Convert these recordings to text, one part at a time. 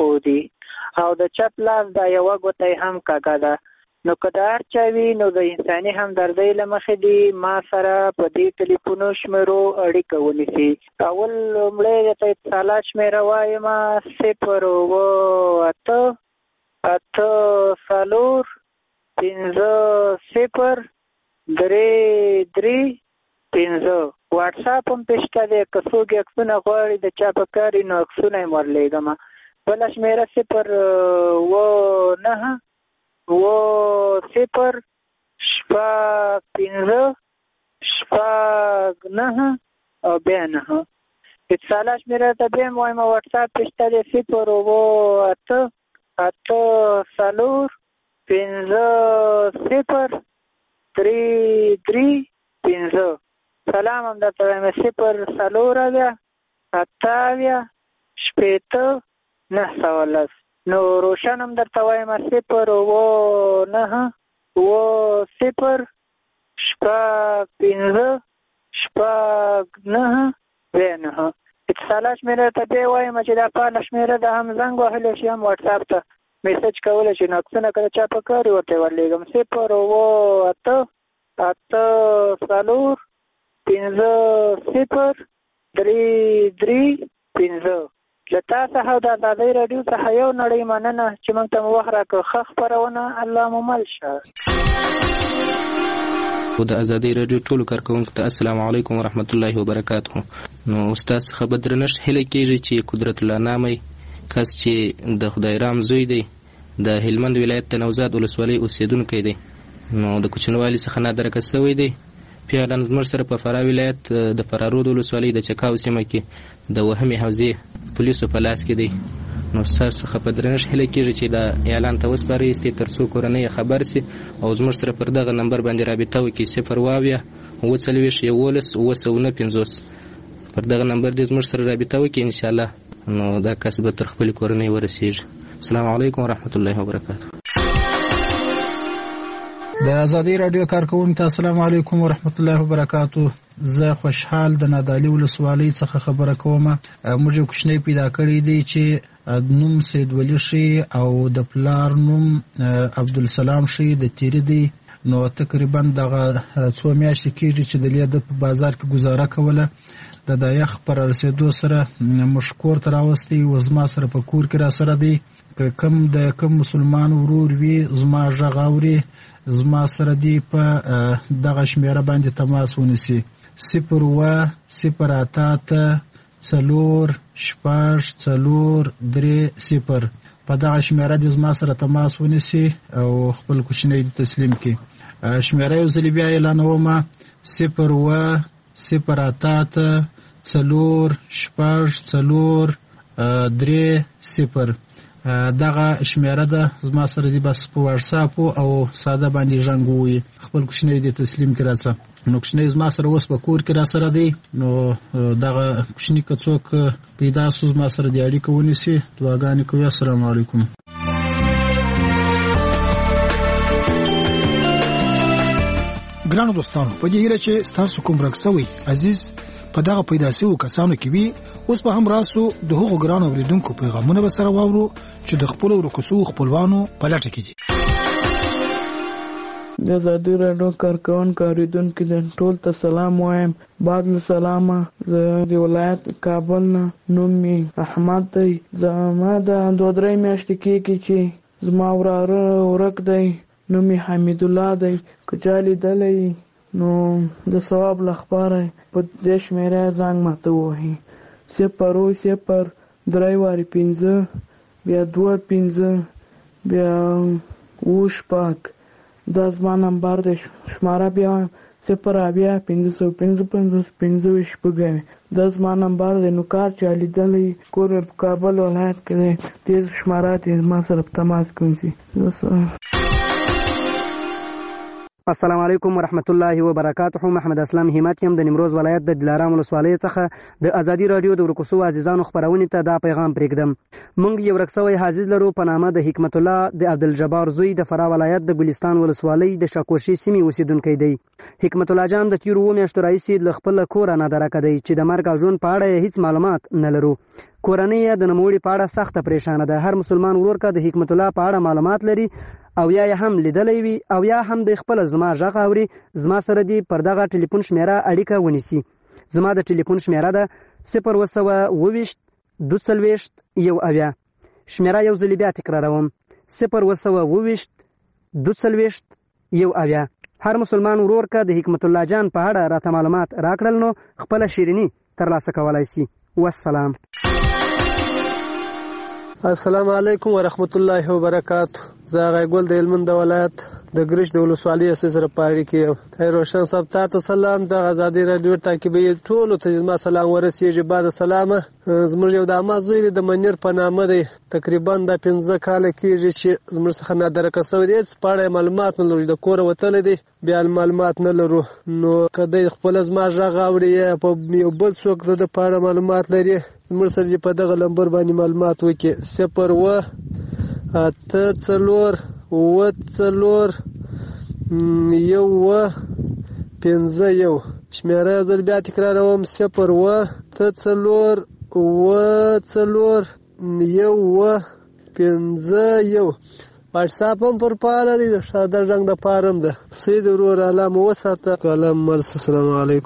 خودي او د چپ لاس دا یوه ګوته هم کږه ده. نو که د هر چا وي نو د انساني همدردۍ له مخې دي ما سره په دې ټلیفونو شمیرو اړیکه ونیسي. اول لومړی درته اتصالات شمیره وایم 0 واټساپ هم پېشته دی. که څوک عکسونه غواړي د چا په کار وي نو عکسونه یې ورلیږم. بله شمېره 0 او بیا 9. اتصالات شمېره ته بیا هم وایم واټساپ پېشته دی 0 سلام هم درته وایم 0 نو روشن هم درته وایم 0 اتصالات شمېره ته بیا وایم چې دا فعاله شمېره ده هم زنګ وهلی شي هم واټساپ ته میسج کولی شي. نو عکسونه که د چا په کار وي ورته یې ورلیږم 0 له تا څخه او د ازادۍ راډیو څخه یو نړۍ مننه چې موږ ته مو وخت راکړ. ښه خپرونه الله مو مل شه. د ازادۍ راډیو ټولو کارکوونکو ته السلام علیکم ورحمت الله وبرکاته. نو استاد څخه به درنښت هیله کېږي چې قدرت الله نامې کس چې د خدای رام زوی دی د هلمند ولایت د نوزاد ولسوالۍ اوسېدونکی دی نو د کوچنوالي څخه نادرکه شوی دی. فعلا زموږ سره په فراه ولایت د فرارود ولسوالۍ د چکاو سیمه کې د وهمې حوزې پولیسو په لاس کې دی. نو ستاسو څخه په درنښت هیله کېږي چې دا اعلان ته وسپارئ تر څو کورنۍ خبر سي او زموږ سره پر دغه نمبر باندې رابطه وکړي 0 پر دغه نمبر دې زموږ سره رابطه وکړي ان شاء الله. نو دا کس به تر خپل کورنۍ ورسیږي. السلام علیکم ورحمت الله وبرکاته. د ازادۍ راډیو کارکوونکو ته السلام علیکم ورحمت الله وبرکاته. زه خوشحال د نادعلي ولسوالۍ څخه خبره کوم. موږ یو کوچنی پیدا کړی دی چې نوم سید ولی شي او د پلار نوم عبدالسلام شي د تیری دی. نو تقریبا دغه څو میاشتې کېږي چې د لیده په بازار کې گزاره کوله. د یخ پر رسیدو سره مشکور ته راوستی و زما سره په کور کې را سره دی. که کم مسلمان ورور وي زما غږ اوري زما سره دی په دغه شمیره باندې تماس ونیسي 0 په دغه شمیره د زما سره تماس ونیسي او خپل کوچنی تسلیم کړي. شمیره یو ځل بیا اعلانوم 0 دغه شمیره ده زما سره دی بس په واتساپ او ساده باندې ژوندوي خپل کوچنی دی تسلیم کړه. نو کوچنی زما سره اوس په کور کې را سره دی. نو دغه کوچنی که څوک پیدا سو زما سره دی اړیکه ونیسي. دعاګانې کوي. السلام علیکم. ګرانو دوستانو په دې هیله چې ستاسو کوم رکسوي عزیز په دغه پیدا شوو کسانو کې وي اوس به هم راسو د هغو ګرانو اوریدونکو پیغامونه به سره واورو چې د خپلو ورکوسو خپلوانو په لټه کې دي. د ازادۍ راډیو کارکوونکو اوریدونکو ټول ته سلام وایم. بعد له سلامه زه د ولایت کابل نه نوم مې احمد دی. زما د 2-3 میاشتې کېږي چې زما وراره ورک دی نوم یې حمید الله دی. که چا لیدلی نو د ثواب لپاره په دې شمیره زنګ ماته ووهي 0 بیا 2 بیا 5 دا زما نمبر دی. شماره بیا 0 دا زما نمبر دی. نو کار چا لیدلی کور په کابل ولایت کې دی دې شماره ته ما سره تماس کوي. السلام علیکم ورحمت الله وبرکاته. محمد اسلام همت یم د نیمروز ولایت د دلارام ولسوالۍ څخه د ازادي رادیو د ورکوسو عزیزانو خبرونه ته دا پیغام پرېږدم. موږ یو رکسوي حافظ لرو په نامه د حکمت الله د عبدالجبار زوی د فراه ولایت د ګلستان ولسوالۍ د شاکوشي سیمې اوسیدونکی دی. حکمت الله جان د تیرو میاشتو راهیسې له خپل کور نه درکه دی چې د مرګ او ژوند په اړه هیڅ معلومات نه لرو. کورنۍ یې د نوموړي په اړه سخته پریشانه ده. هر مسلمان ورور که د حکمت الله په اړه معلومات لري او یا یې هم لیدلی وي او یا هم د خپل زما غږ اوري، زما سره دې پر دغه ټلیفون شمیره اړیکه ونیسي. زما د ټلیفون شمیره ده 020 22 1 شمیره یو ځل بیا تکراروم 020 22 1. هر مسلمان ورور که د حکمت الله جان په اړه راته معلومات راکړل نو خپل شیرینی ترلاسه کولای شي. والسلام. السلام علیکم ورحمت الله وبرکاته. زه غیګل د هلمند ولایت د ګرش د ولسوالۍ سره پاړی کې طاهر روشن صاحب ته سلام. د آزادۍ رادیو تعقیبي ټولو ته زما سلام ورسیږي. بعد سلامه زموږ یو د اما زوی د منیر په نامه دی، تقریبا د 15 کال کېږي چې زموږ څخه نادرکه شوی دی. په اړه معلومات نه لرو، د کور وتلی دی، بیا معلومات نه لرو. نو که دی خپل زما غږ اوري یا په یو بل څوک د په اړه معلومات لري، زموږ سره په دغه نمبر باندې معلومات وکړي 0 8 4 1 5 1. شمیره یو ځل بیا تکراروم 0 4 1 5 1. واټساپ هم پر پاله دی، د ساده رنګ د پارم ده. سید ورور علامه وساته کلام مرس. السلام علیکم.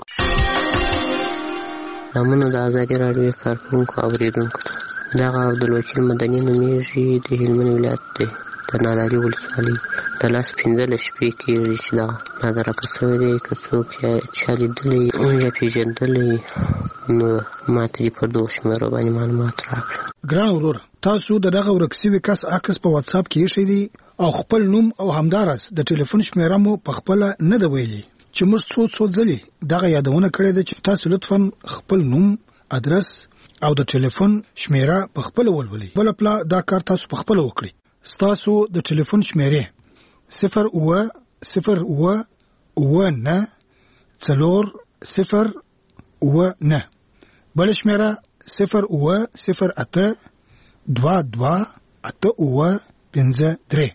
نامونه د آزادۍ راډیو کارکوونکو اوریدونکو ته، دغه عبدالوکیل مدني نومیږي، د هلمند ولایت دی، د نادعلي ولسوالۍ. د 15 شپې کېږي چې دغه نادرکه شوی دی. که څوک چا لیدلی یا پېژندلی نو ماته دې پر دغو شمېرو باندې معلومات راکړه. ګران وروره، تاسو د دغه ورک سوي کس عکس په واتساپ کې ایښی دی او خپل نوم او همداراز د ټلیفون شمیره مو په خپله نه ده ویلي چې موږ څو ځلې دغه یادونه کړې ده چې تاسو لطفا خپل نوم، ادرس او د ټلیفون شمیره په خپله ولولئ. بله پله دا کار تاسو په خپله وکړئ. ستاسو د ټلیفون شمیرې 0 0 9 4 0 9. بله شمیره 0 0 8 2 2 8 5 3.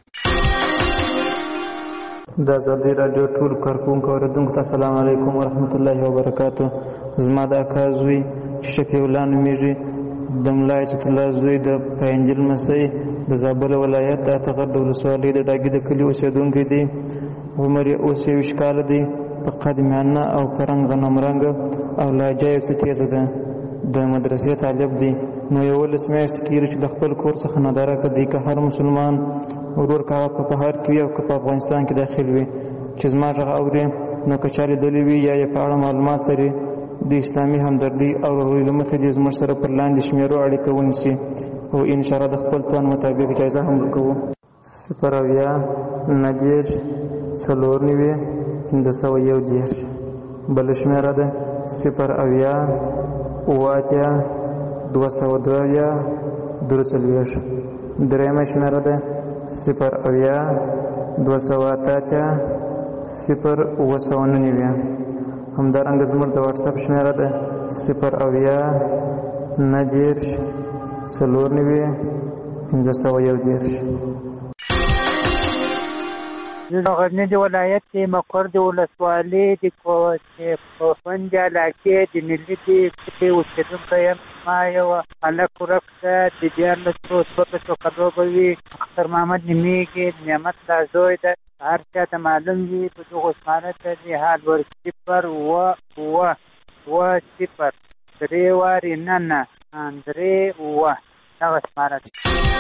د آزادۍ راډیو ټول کارکوونکو اوریدونکو ته السلام علیکم ورحمت الله وبرکاته. زما د اکا زوی شفیع الله نومیږي، د ملا عزت الله زوی د پینجل مسۍ د زابل ولایت د اتغر د ولسوالۍ د ډاګي د کلي اوسېدونکی دی. عمر یې 29 کاله دی، په قد میانه او په رنګ غنم رنګ او لهجه یې څه تیزه ده. د مدرسې طالب دی. نو 11 میاشتې کېږي چې له خپل کور څخه نادرکه دی. که هر مسلمان ورور که په بهر کې وي او که په افغانستان کې داخل وي چې زما غږ اوري، نو که چا لیدلی وي یا یې په اړه معلومات لري، د اسلامي همدردۍ او ورورۍ له مخې دې زموږ سره پر لاندې شمیرو اړیکه ونیسي او انشاءالله د خپل توان مطابق جایزه هم ورکوو. 0 90 4 501. بله شمیره ده 0 202 43. درېیمه شمیره ده 0 208 0 همدارنګه زموږ د واتساپ شمیره ده 0 90 4 501. د غزني ولایت کې مقر د ولسوالۍ د کوفند علاقې د ملي کې اوسېدونکی یم. ما یو هلک ورک ده، د 14 کالو به وي. اختر محمد نومیږي، نعمت الله زوی ده. هر چا ته معلوم وي په دغو اسمانه ته د حال ور 0 0 3 وارې نه 3 دغه اسمانه ده.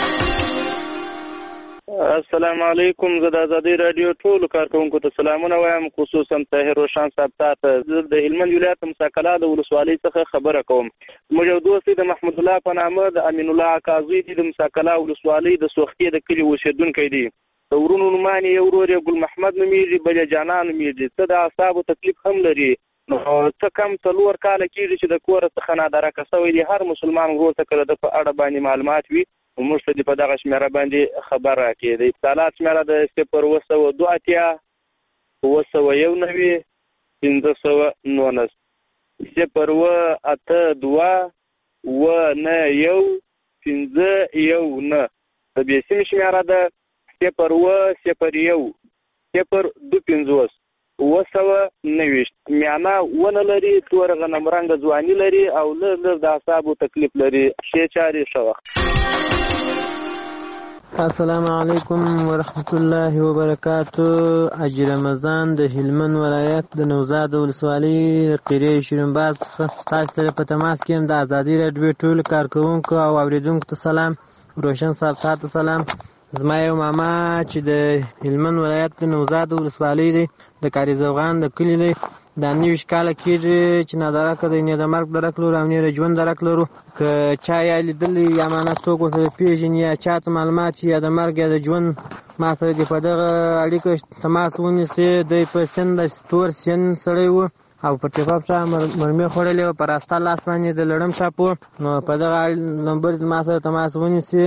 السلام علیکم. زه د آزادۍ راډیو ټولو کارکوونکو ته سلامونه وایم، خصوصا طاهر روشن صاحب ته. زه د هلمند ولایت مساکلا د ولسوالۍ څخه خبره کوم. موږ یو دوست د محمد الله په نامه د امین الله اکازوی د مساکلا ولسوالۍ د سوختي د کلي اوسېدونکی دی. د ورونو نومان یې ورور یې ګل محمد نومیږي، بل یې جانان نومیږي. څه د اعصابو تکلیف هم لري. نو څه کم 4 کاله کېږي چې د کور څخه نادرکه شوی دی. هر مسلمان ورور ته که د په اړه باندې معلومات وي موږ ته دې په دغه شمیره باندې خبر راکړي. د اتصالات شمیره د 0 2 9 519 0 8 2 9 519. د بیسیم شمیره ده 0 0 0 2 50 229 میانه ونه لري، تور غنم رنګ ځواني لري او لږ د اعصابو تکلیف لري. شی چاري ښه وخت. السلام علیکم ورحمت الله وبرکاتو. حاجي رمضان د هلمند ولایت د نوزاد ولسوالۍ قریه شیرینباز تاسو سره په تماس کې یم. د ازادي راډیو ټولو کارکوونکو او اوریدونکو ته سلام. روشن صاحب تاسو سلام. زما یو ماما چې د هلمند ولایت د نوزاد ولسوالۍ دی، د کاري زوغان د کلي دی، دا 29 کاله کېږي چې نادرکه دی، نه د مرګ درک لرو او نه د ژوند درک لرو. که چا یا لیدلی یا مانا څوک ورسره پېژني یا چا ته معلومات یا د مرګ یا د ژوند ما سره دې په دغه اړیکه تماس ونیسي. دی په سن د تور سن سړی و او په ټیپاپ چا مرمۍ خوړلې وه، په راسته لاس باندې د لړم شاپ و. نو په دغه نمبر ما سره تماس ونیسي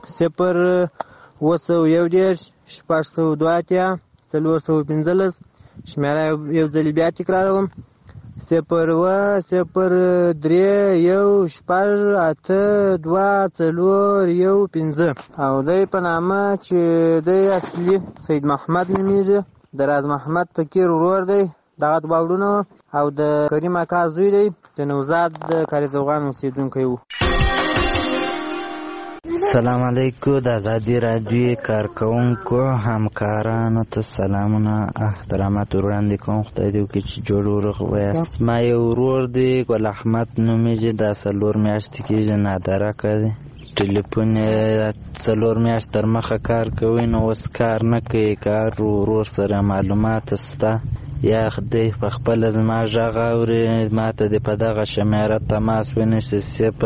0-211 602 415. شمیره یو ځلې بیا تکراروم 0-3-1-6-8-2-4-1-5. او دی په نامه چې دی اصلي سید محمد نومیږي، د راز محمد فقیر ورور دی. دغه باورونه او د کریم اکا زوی دی، د نوزاد د کاري زوغان اوسېدونکی و. السلام علیکم. د ازادي راډیو کارکوونکو همکارانو ته سلامونه احترامات وړاندې کوم. خدای دې وکړي چې جوړ ورغ ویاست. ما یو ورور دی ګل احمد نومیږي، دا 4 میاشتې کېږي نادرکه دی. ټلیفون یې 4 میاشت تر مخه کار کوي، نو اوس کار نه کوي. کار ورور سره معلومات سته یا دی په خپله زما غږ اوري، ما ته دې په دغه شمیره تماس ونیسي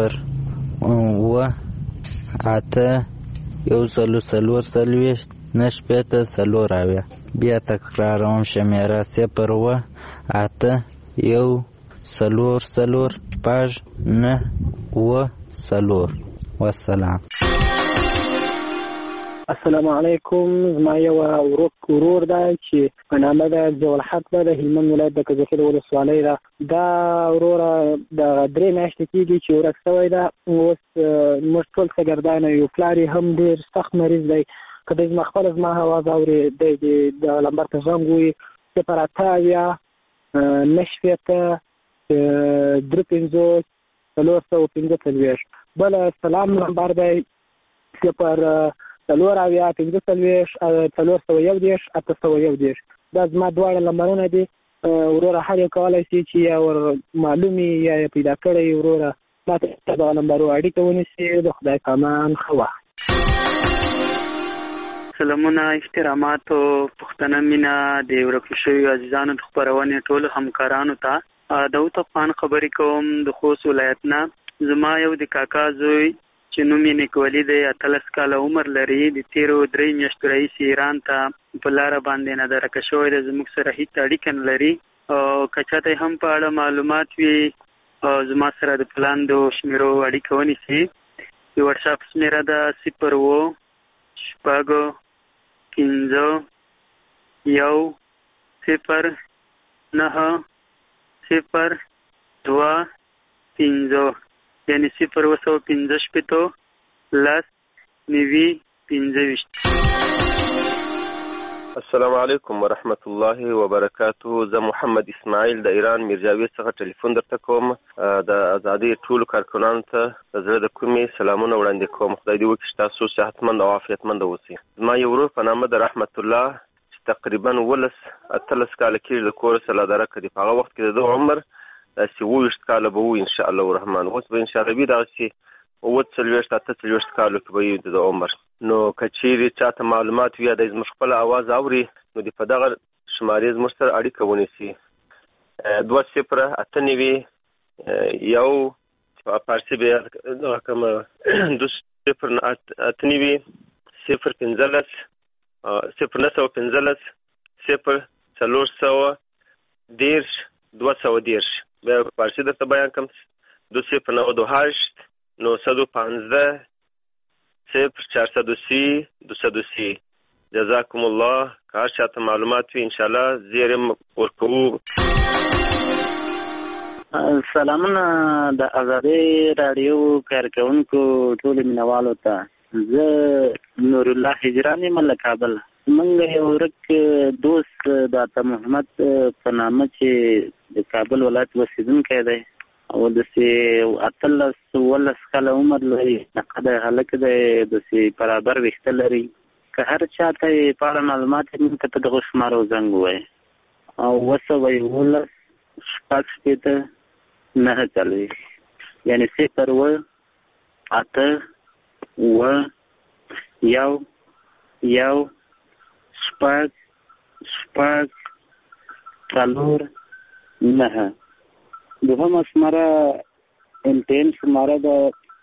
0-1-4-4 بیا تکراروم شمیره 0-1-4-4-9-4. والسلام. السلام علیکم. زما یو ورور دی چې په نامه د ضیاءالحق ده، د هلمند ولایت د کجکي ولسوالۍ ده. دا وروره د 3 میاشتې کېږي چې ورک شوی ده. اوس موږ ټول شاګردان یو، پلار یې هم ډېر سخت مریض دی. که دی زما خپله زما اواز اوري، دی د لمبر ته زنګ ووایي 0-8-3-4-15. بله سلام نمبر دی 0-4-15-411. دا زما دواړه نمبرونه دي. وروره هر یو کولی شي چې یا ور معلومي یا پیدا کړی وروره ما ته دغه نمبرو اړیکه ونیسي. د خدای په امان ښه وخت. سلامونه، احترامات او پښتنه مینه د ورک شویو عزیزانو د خپرونې ټولو همکارانو ته. داود افغان خبرې کوم د خوست ولایت نه. زما یو د کاکا زوی چې نوم یې نیکولي دی، 18 کاله عمر لري. د تیرو 3 میاشتو راهیسې ایران ته په لاره باندې نادرکه شوی دی. زموږ سره هیڅ اړیکه نه لري. که چاته هم په اړه معلومات وي زما سره د پلاندو شمیرو اړیکه ونیسي. د وټساپ شمیره ده 0-15-10-0-9-0-2-5 یعنی 0-15-10-90-25. السلام علیکم ورحمت الله وبرکاته. زه محمد اسماعیل د ایران میرجاوید څخه ټلیفون درته کوم. د ازادي ټولو کارکونانو ته د زړه د کومې سلامونه وړاندې کوم. خدای دې وکړي چې تاسو صحتمند او عافیتمند اوسئ. زما یو ورور په نامه د رحمت الله چې تقریبا 18 کاله کېږي د کور سره نادرکه دی. په هغه وخت کې د ده عمر داسې 20 کاله به وو انشاءالله الرحمن. اوس به انشاءالله وي دغسې 48 کالو کې به وي د عمر. نو که چیرې چاته معلومات وي یا دی زموږ خپله اواز اوري، نو د په دغه شمارې زموږ سره اړیکه ونیسي 20-8-9 یو فارسي به دغه کومه 20-8-9 0-15 0-410 بیا فارسي درته بیان کوم 2-0-9-8 915 0-430 جزاکم الله. که هر چاته معلومات وي انشاءالله زیر ورکوو. سلامونه د ازادي راډیو کارکوونکو ټولو مینوالو ته. زه نور الله هجرانی مله کابل. منګ یو ورک دوست د عطا محمد په نامه چې د کابل ولایت اوسیدونکی دی او داسې 18 کاله عمر لري. دغه هلک دی داسې برابر ویښته لري. که هر چاته یې په اړه معلومات وي موږ ته په دغو شمارو زنګ ووایي او 919 شپږ 940 یعنې 0 8 1 1 شپږ 4 9. دوهمه شماره MTN شماره ده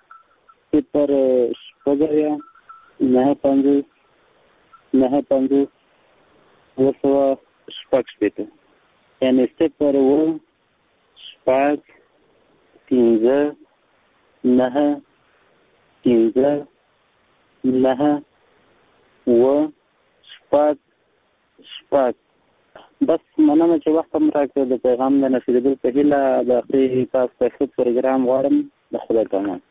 0 شپږ 9 5 شپږ یعنی 0 شپږ 5 9 5 9 شپږ. بس مننه چې وخت هم راکړ د پیغام د نشریدو په هیله د اخري تاسو ته پروګرام غواړم. د خدای په امان.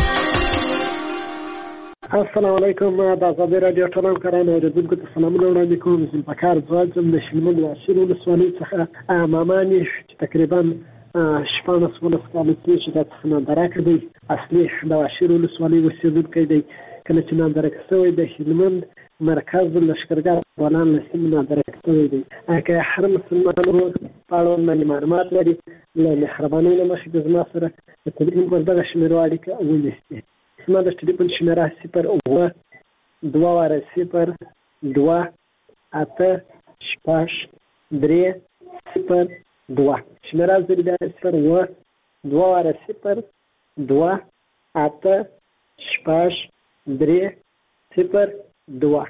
السلام علیکم. د آزادۍ راډیو ټول همکاران او اوریدونکو ته سلامونه وړاندې کوم. زه په کار ځوان یم د هلمند واشیر ولسوالۍ څخه ماماني چې تقریبا 14 کاله کېږي چې دا څخه ناندرکه دی. اصلي د واشیر ولسوالۍ اوسېدونکی دی. کله چې ناندرکه شوی د هلمند مرکز لښکرګاه افغانان له سیمې ناندرکه شوی دی. که هر مسلمان په اړوند باندې معلومات لري له مهربانۍ له مخې د زما سره د تلیفون پر دغه شمېرو اړیکه ونیسي. زما د ټلیفون شمېره 0 2 0 2 8 6 3 0 2. شمېره زر بیا 0 2 0 2 8 6 3 0 2.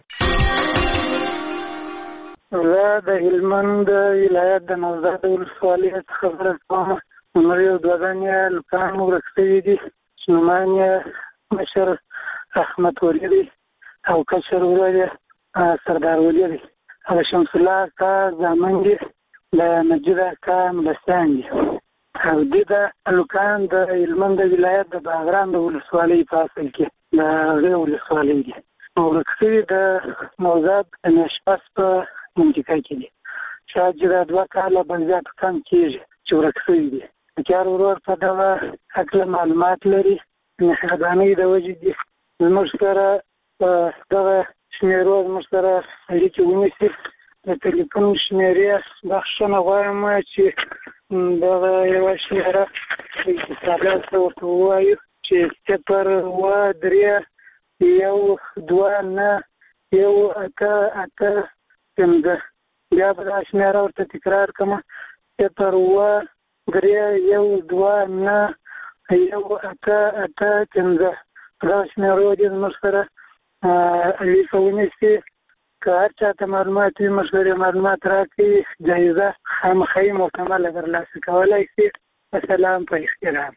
زه د هلمند ولایت د نوزاد ولسوالۍ څخه خبره کوم. عمر یو 2 دانې لوکان ورک شوي دي. نومان یې مشر احمد ولی دی او کشر ورور یې سردار ولی دی. د شمس الله اکا زامن دي د مجید اکا ملستان دي. او دې د لوکان د هلمند ولایت د باغران د ولسوالۍ په اصل کې د هغې ولسوالۍ دي. ورک شوي د نوزاد د نشپس په منطقه کې دي. شاید چې دا 2 کاله به زیات کم کېږي چې ورک شوي دي. د کار ورور په دغه هکله معلومات لري. مهربانۍ د وجې دي زموږ سره په دغه شمېرو زموږ سره اړیکې ونیسي. د تلیفون شمېرې بخښنه غواړم چې دغه یوه شمېره اتصالات ته ورته ووایو چې 0 3 1 2 9 1 8 8 5. بیا به دا شمېره ورته تکرار کړم 0 3 1 2 9 1 8 8 5. دا شمېرو دې زموږ سره اړیکه ونیسي. که هر چاته معلومات وي مشورې معلومات راکړي جایزه خامخا مکمله ترلاسه کولی شي. السلام په احترام.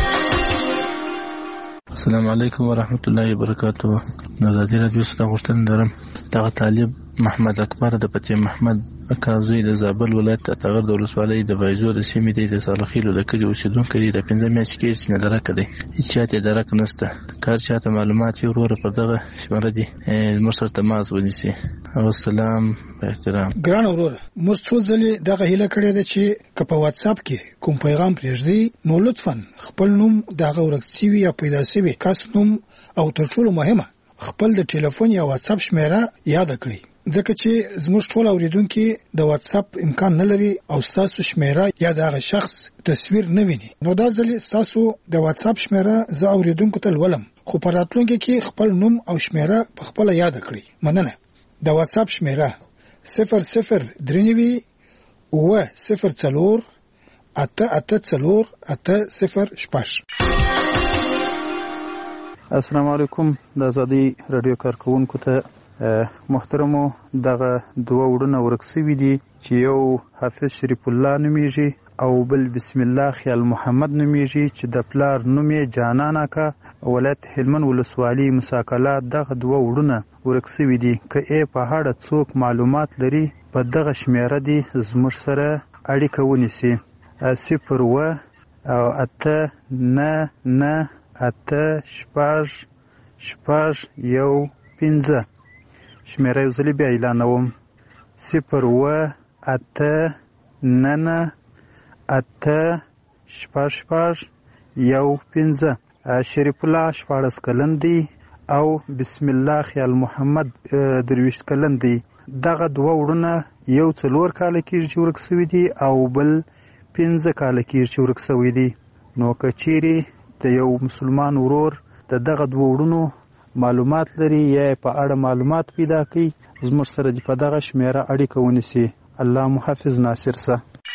السلام علیکم ورحمت الله وبرکاته. د ازادي راډیو څخه غوښتنه لرم دغه طالب محمد اکبر د پتی محمد اکازوی د زابل ولایت اتغر د ولسوالۍ د بایزو د سیمې دی د صالحیلو د کلي اوسیدونکی دی. د 15 میاشتې کېږي چې ندرکه دی. هېڅ چاته درک نشته. که هر چاته معلومات وي وروره پر دغه شماره دي زموږ سره تماس ونیسي. والسلام په احترام. ګران وروره موږ څو ځلې دغه هیله کړې ده چې که په واتساپ کې کوم پیغام پرېږدي نو لطفا خپل نوم د هغه ورک شوي یا پیدا شوي کس نوم او تر ټولو مهمه خپل د ټلیفون یا واتساپ شمېره یاد کړئ. ځکه چې زموږ ټول اوریدونکو د واتساپ امکان نه لري او تاسو شمېره یا د هغه شخص تصویر نه ویني. نو دا ځلې تاسو د واتساپ شمېره زه اوریدونکو ته ولم خو په راتلونکي کې خپل نوم او شمېره په خپل یاد کړئ. مننه. د واتساپ شمېره 0039 0 884 880 السلام علیکم. د ازادي رادیو کارکونکو ته محترمو دغه 2 وړونه ورک شوي دي چې یو حافظ شریف الله نومیږي او بل بسم الله خیال محمد نومیږي چې د پلار نوم یې جانان اکا ولایت هلمند ولسوالۍ مساکله. دغه 2 وړونه ورک شوي دي. که یې په اړه څوک معلومات لري په دغه شمېره دي زموږ سره اړیکه ونیسي. 0 8 9 9 8 6 1 5 شمیره یو ځلې بیا اعلانوم 0 8 9 8 6 1 5 شریف الله 14 کلن دی او بسم الله خیال محمد 23 کلن دی. دغه دوه وړونه یو 4 کاله کېږي چې ورک شوي دي او بل 15 کاله کېږي چې ورک شوي دي. نو که چیرې د یو مسلمان ورور د دغه دوه وړونو معلومات لري یا په اړه معلومات پیدا کړي زموږ سره دې په دغه شمیره اړیکه ونیسي. الله محافظ ناصر سه.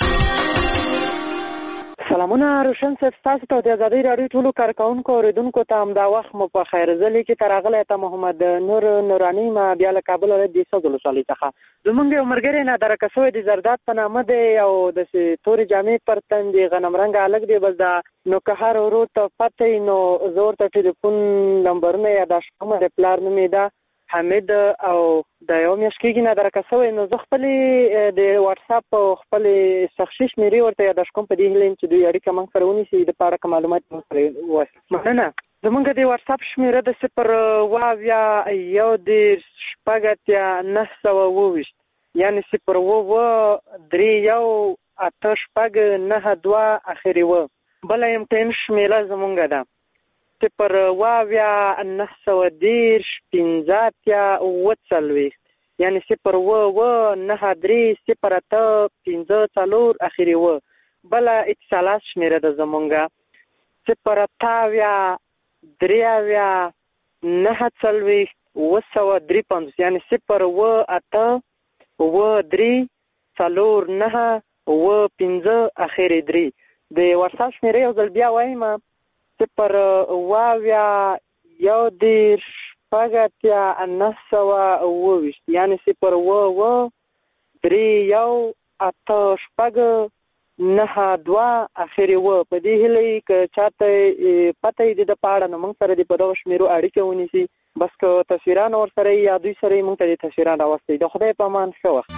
سلامونه روشن صاحب، تاسو ته د ازادۍ راډیو ټولو کارکوونکو اوریدونکو ته همدا وخت مو په خیر. زه لیکې ته راغلی ته محمد نور نوراني ما بیا له کابل ولایت د سوځ ولسوالۍ څخه. زمونږ یو ملګری نادرکه شوی د زرداد په نامه دی او داسې تورې جامې پر تن دي، غنم رنګه هلک دی. بس دا نو که هر ورور ته پته وي نو زه ورته ټلیفون نمبرونه یاداشت کوم. د پلار نوم یې ده حمید او د یو میاشت کېږي نادرکه شوی. نو زه خپلې د واټساپ او خپلې شخصي شمېرې ورته یاداشت کوم په دې هیله یم چې دوی اړیکه موږ سره ونیسي د په اړه که معلومات موږ سره ووایي. مننه. زمونږ د واټساپ شمېره د 0 یعنې 0 اخري و. بله MTN شمېره زمونږ ده 0 یعنې 0 اخري و. بله اتصالات شمېره ده زمونږ 0 یعنې 0 اخري 3. د واټساپ شمېره یو ځل بیا وایم 0 یعنې 0 اخري و. په دې هیله که چاته پته یې د په اړه نو موږ سره دې په دغه شمېرو اړیکه ونیسي. بس که تصویران ورسره یا دوی سره یې موږ ته د تصویران راوستئ. د خدای په امان، ښه وخت.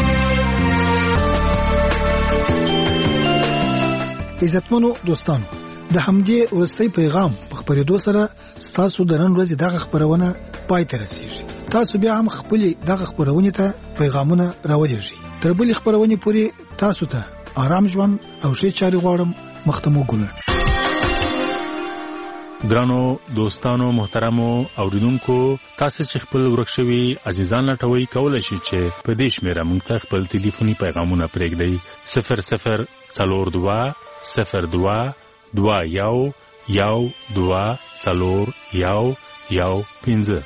عزتمنو دوستانو، د همدې وروستي پیغام په خبرېدو سره ستاسو د نن ورځې دغه خبرونه پای ته رسیږي. تاسو بیا هم خپل دغه خبرونه ته پیغامونه راولېږئ. تر بلې خبرونه پورې تاسو ته آرام ژوند او ښې چارې غواړم. مختمو ګلونه. ګرانو دوستانو محترمو اوریدونکو، تاسو چې خپل ورک شوي عزیزان لټوي کولای شئ چې په دې شمیره موږ ته خپل ټلیفوني پیغامونه پرېږدئ 0042 02 21 12 4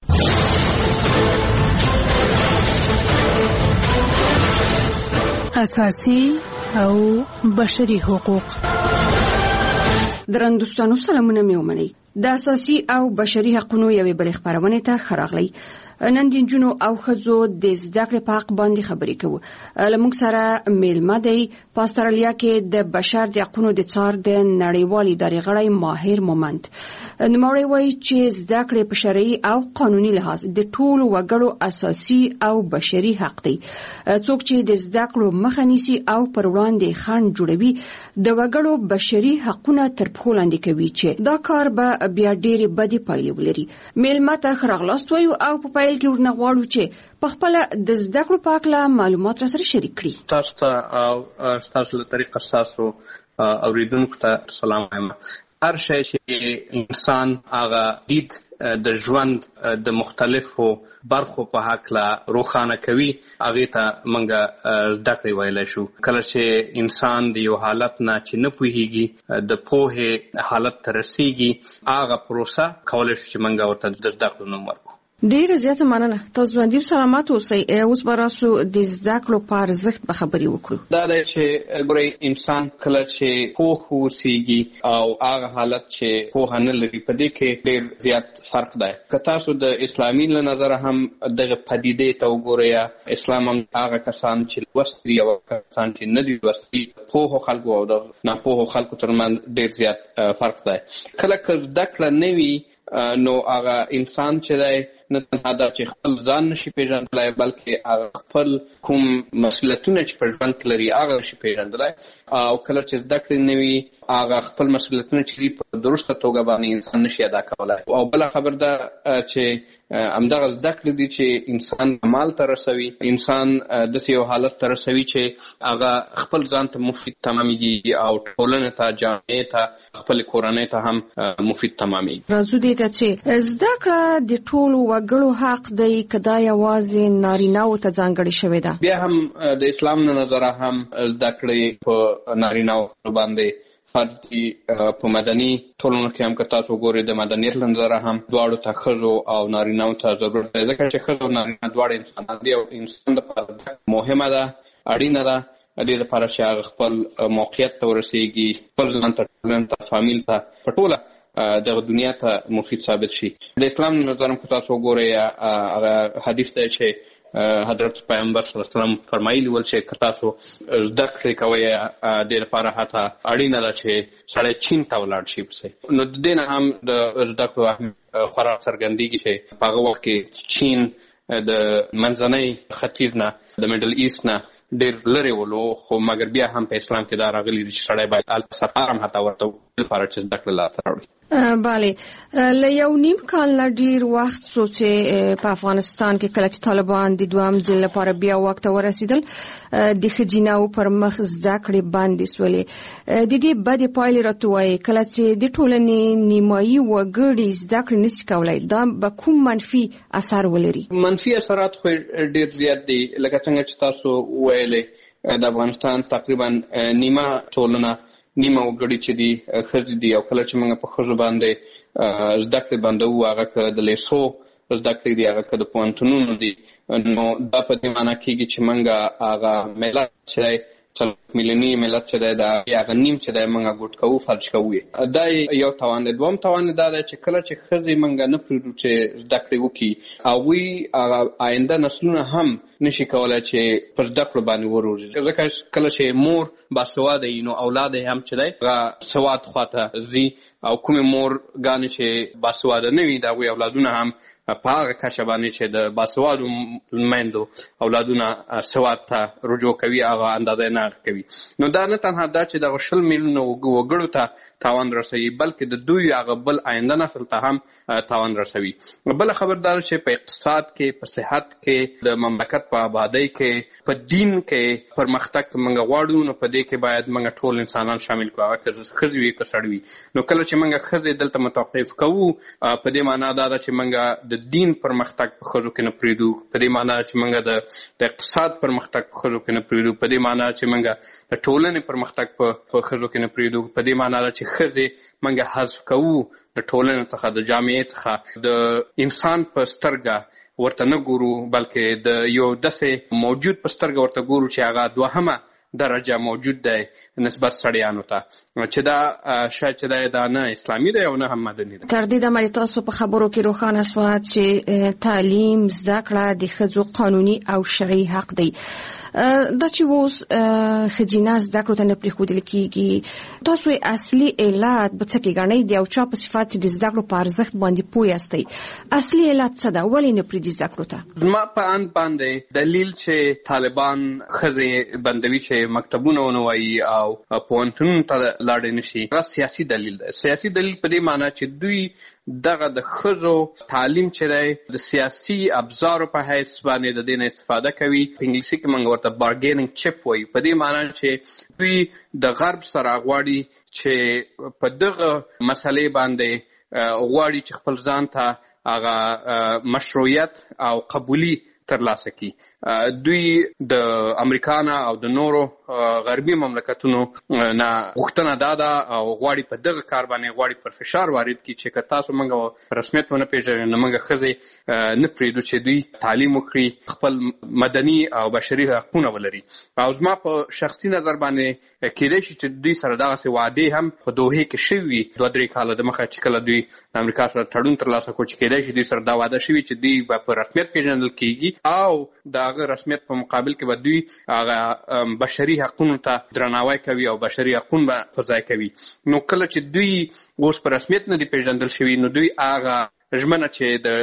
اساسي او بشري حقوق. درنوستانو سلامونه مې ومنئ. د اساسي او بشري حقوقو یوې بلې خبرونه ته خراغلی. نن د جنونو او خزو د زده کړې په حق باندې خبرې کوو. لمونږ سره میلمه دی په استرالیا کې د بشر د حقوقو د څار د نړیوال ادارې غړی ماهر مومند. نوموړی وایي چې زده کړې په شرعي او قانوني لحاظ د ټولو وګړو اساسي او بشري حق دی. څوک چې د زده کړو مخه نیسي او پر وړاندې خنډ جوړوي د وګړو بشري حقونه تر پښو لاندې کوي چې دا کار به بیا ډېرې بدې پایلې ولري. میلمه ته ښه راغلاست وایو او په پیل کې ورنه غواړو چې په خپل د زده کړو په اړه معلومات را سره شریک کړي. تاسو ته او تاسو له طریقه تاسو اوریدونکو ته سلام وایم. هر شی چې انسان هغه دید د ژوند د مختلفو برخو په حق لا روښانه کوي، هغه ته منګه زده کړې ویلی شو. کله چې انسان د یو حالت نه چې نه پوهیږي د پوهې حالت ته رسیږي، هغه پروسه کولی شو چې منګه ورته د زده کړو نوم ورکړو. ډیره زیاته مننه. تاسو باندې سلامات اوسئ. اوس به راسو د زده کړو په ارزښت به خبرې وکړو. دا دی چې ګورئ انسان کله چې پوه اوسیږي او هغه حالت چې پوهه نه لري په دې کې ډېر زیات فرق دی. که تاسو د اسلامي له نظره هم دغه پدیدې ته وګورئ، اسلام هم هغه کسان چې لوستي او کسان چې نه دي لوستي، پوهو خلکو او د ناپوهو خلکو ترمنځ ډېر زیات فرق دی. کله که زده کړه نه وي نو هغه انسان چې دی نه تنها دا چې خپل ځان نشي پیژندلی بلکې هغه خپل کوم مسؤلیتونه چې په ژوند کې لري هغه نشي پیژندلی، او کله چې زده کړې نه وي هغه خپل مسؤلیتونه چې په درسته توګه باندې انسان نشي ادا کولی. او بله خبر ده چې همدغه زده کړې دي چې انسان مال ته رسوي، انسان داسې یو حالت ته رسوي چې هغه خپل ځان ته مفید تمامېږي او ټولنې ته، جامعې ته، خپل کورنۍ ته هم مفید تمامېږي. راځو دې ته چې زده کړه د ټولو وګړو حق دی که دا یوازې نارینه‌وو ته ځانګړې شوې ده؟ بیا هم د اسلام له نظره هم زده کړې په نارینه‌وو باندې فرض دي. په مدني ټولنو کې هم که تاسو وګورئ د مدنیت له نظره هم دواړو ته ښځو او نارینه‌وو ته ضرورت دی، ځکه چې ښځو او نارینه دواړه انسانان دي او انسان لپاره مهمه ده، اړینه ده دې لپاره چې هغه خپل موقعیت ته ورسېږي، خپل ځان ته، ټولنې ته، فامیل ته، په ټوله دغه دنیا ته مفید ثابت شي. د اسلام له نظره هم که تاسو وګورئ هغه حدیث دی چې حضرت پیغمبر صلی الله علیه وسلم فرمایلی ول چې که تاسو زده کړې کوئ دې لپاره حتی اړینه ده چې سړی چین ته ولاړ شي پسې. نو د دې نه هم د زده کړو خورا څرګندېږي چې په هغه وخت کې چین د منځنۍ ختیځ نه، د میډل ایست نه ډېر لرې ولو، خو مګر بیا هم په اسلام کې دا راغلي دي چې سړی باید هلته سفر هم حتی ورته لپاره چې زده کړه لاسته راوړي. بله، له یو نیم کال نه ډېر وخت څو چې په افغانستان کې کله چې طالبان د دویم ځل لپاره بیا واک ته ورسېدل، د ښځینه‌وو پر مخ زده کړې بندې شولې. د دې بدې پایلې راته وایي کله چې د ټولنې نیمایي وګړي زده کړې نشي کولی، دا به کوم منفي اثر ولري؟ منفي اثرات خو ډېر زیات دي. لکه څنګه چې تاسو ویلې د افغانستان تقریبا نیمه ټولنه، نیمه وګړي چې دي ښځې دي، او کله چې موږ په ښځو باندې زده کړې بندوو، هغه که د لیسو زده کړې دي، هغه که د پوهنتونونو دي، نو دا په دې معنی کېږي چې موږ هغه ملت چې دی، 4 میلیوني ملت چې دی، د هغه نیم چې دی موږ ګوټ کوو، فلج کوو. دا یو تاوان دی. دوم تاوان دا دی چې کله چې ښځې موږ نه پرېږدو چې زده کړې وکړي، هغوی هغه آینده نسلونه هم نشي کولای چې پر زده کړو باندې وروزي، ځکه کله چې مور باسواده وي نو اولاد یې هم چې دی هغه سواد خواته ځي، او کومې مورګانې چې باسواده نه وي د هغوی اولادونه هم په هغه کچه باندې چې د باسوادو میندو اولادونه سواد ته رجوع کوي، هغه اندازه نه کوي. نو دا نه تنها دا چې دغه 20 میلیونه وګړو ته تاوان رسوي، بلکې د دوی هغه بل آینده نسل ته هم تاوان رسوي. بله خبردار چې په اقتصاد کې، په صحت کې، د مملکت په آبادی کې، په دین کې پرمختګ موږ غواړو، نو په دې کې باید موږ ټول انسانان شامل کړو، هغه که ښځې وي که سړي وي. نو کله چې موږ ښځې دلته متوقف کوو، په دې معنا دا ده چې موږ د دین پرمختګ په ښځو کې نه پرېږدو، په دې معنا چې موږ د اقتصاد پرمختګ په ښځو کې نه پرېږدو، په دې معنا چې موږ د ټولنې پرمختګ په ښځو کې نه پرېږدو، په دې معنا ده چې ښځې موږ حذف کوو د ټولنې څخه، د جامعې څخه، د انسان په سترګه ورته نه ګورو، بلکې د یو داسې موجود په سترګه ورته ګورو چې هغه دوهمه درجه موجود دی نسبت سړیانو ته، چې دا شاید چې دی دا نه اسلامي دی او نه هم مدني دی. تر دې دمه تاسو په خبرو کې روښانه شوه چې تعلیم، زده کړه د ښځو قانوني او شرعي حق دی. دا چې اوس ښځینه زده کړو ته نه پرېښودل کېږي، تاسو اصلي علت به څه کې ګڼئ؟ د یو چا په صفت چې د زده کړو په ارزښت باندې پوه یاستئ، اصلي علت څه ده؟ ولې نه پرېږدي زده کړو ته؟ زما په اند باندې دلیل چې طالبان ښځې بندوي چې مکتبونه ونه وایي او پوهنتونونو ته لاړې نه شي، هغه سیاسي دلیل دی. سیاسي دلیل په دې معنی چې دوی دغه د ښځو تعلیم چې دی د سیاسي ابزارو په حیث باندې د دې نه استفاده کوي. په انګلیسي کې موږ ورته بارګیننګ چپ وایي، په دې معنی چې دوی د غرب سره غواړي چې په دغه مسلې باندې غواړي چې خپل ځان ته هغه مشروعیت او قبولي ترلاسه کړي. دوی د امریکا نه او د نورو غربي مملکتونو نه غوښتنه دا ده او غواړي په دغه کار باندې غواړي پر فشار وارد کړي چې که تاسو موږ رسمیت ونه پېژنئ نو موږ ښځې نه پرېږدو چې دوی تعلیم وکړي، خپل مدني او بشري حقونه ولري. او زما په شخصي نظر باندې کېدای شي چې دوی سره دغسې وعدې هم په دوحې کې شوي وي 2-3 کاله دمخه، چې کله دوی د امریکا سره تړون ترلاسه کړو، چې کېدای شي دوی سره دا وعده شوي چې دوی به په رسمیت پېژندل کېږي او د هغه رسمیت په مقابل کې به دوی هغه بشري حقونو ته درناوی کوي او بشري حقونه به په ځای کوي. نو کله چې دوی اوس په رسمیت نه دي پېژندل شوي، نو دوی هغه ژمنه چې د